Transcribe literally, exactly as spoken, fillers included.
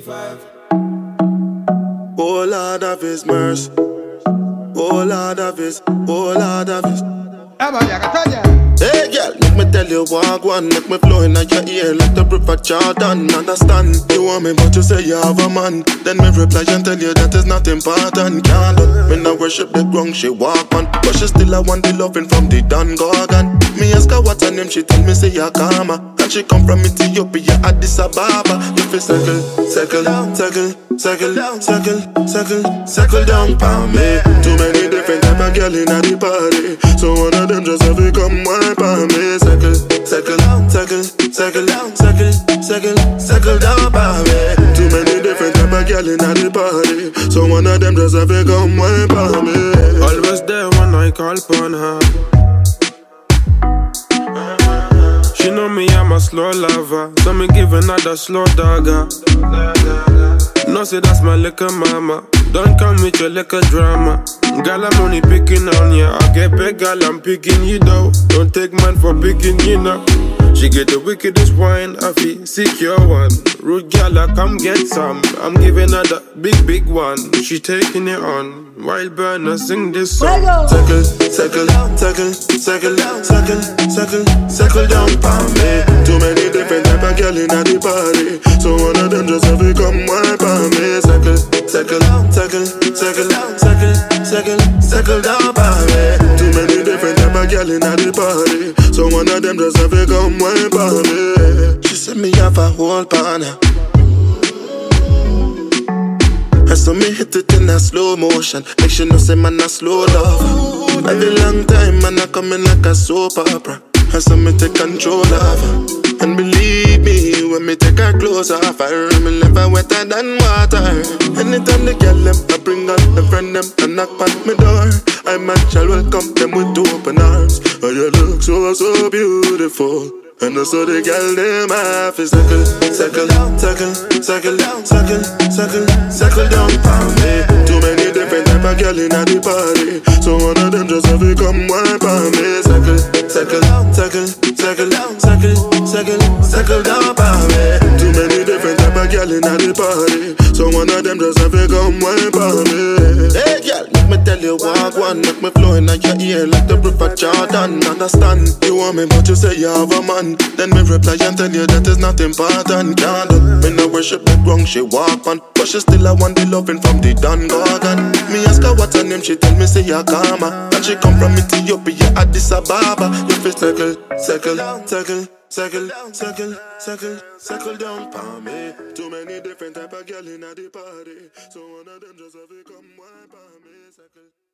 five. Oh Lord of His mercy. Oh Lord of His, oh Lord of His. Hey girl, make me tell you walk one. Make me flow in your ear like the river Jordan. Understand, you want me but you say you have a man. Then me reply and tell you that is not important. Can't do me not worship the ground she walk on, but she still I want the loving from the Don Gorgon. Me ask her what's her name, she tell me say ya Karma. And she come from Ethiopia, Addis Ababa. If you circle, circle, circle, circle, circle, circle, circle down for me. Too many different type of girl in the party, so one of them just have to come wine for me. Circle, circle, circle, circle, circle, circle, circle down for me. Too many different type of girl in the party, so one of them just have to come wine for me. Always there when I call upon her. She know me, I'm a slow lover, so me give another slow dagger. No say that's my liquor mama, don't come with your liquor drama. Girl, I'm only picking on ya, I get big, girl, I'm picking you though. Don't take man for picking you know. She get the wickedest wine, I feel secure one. Rude girl, I come get some, I'm giving her the big, big one. She taking it on. Wild burner, sing this song. Circle, circle, circle, circle, circle, circle, circle down for me. Too many different type of girl in the party, so one of them just have to come wine for me. Circle, circle, circle, circle, circle, circle, circle down for me. Too many different type of girl in the party, so one of them just have to come wine for me. She said me have a whole partner, and so me hit it in a slow motion. Make sure no say man a slow love. Every long time man a coming like a soap opera, and so me take control of her. And believe me, when me take her clothes off her, me never wetter than water. Anytime they get them, I bring out the friend them and knock on my door. I man shall welcome them with open arms. Oh, you look so, so beautiful. And also the girl them half is circle, circle, circle, circle, circle, circle, circle down for me. Too many different type of girl in the party, so one of them just have to come wine for me. Circle, circle, circle, circle, circle, circle, circle down for me. Too many different type of girl in the party, so one of them just have to come wine for me. Hey girl, make me tell you walk one. Make me flow in your ear like the river Jordan. Understand, you want me but you say you have a man. Then me reply and tell you that is not important. Can't do me no worship the ground she walk on, but she still I want the loving from the Don Gorgon. Me ask her what's her name, she tell me say ya Karma. And she come from Ethiopia, Addis Ababa. You feel circle, circle, circle, circle, circle, circle, circle down for me. Too many different type of girl in the party, so one of them just have to come wine for me. Circle.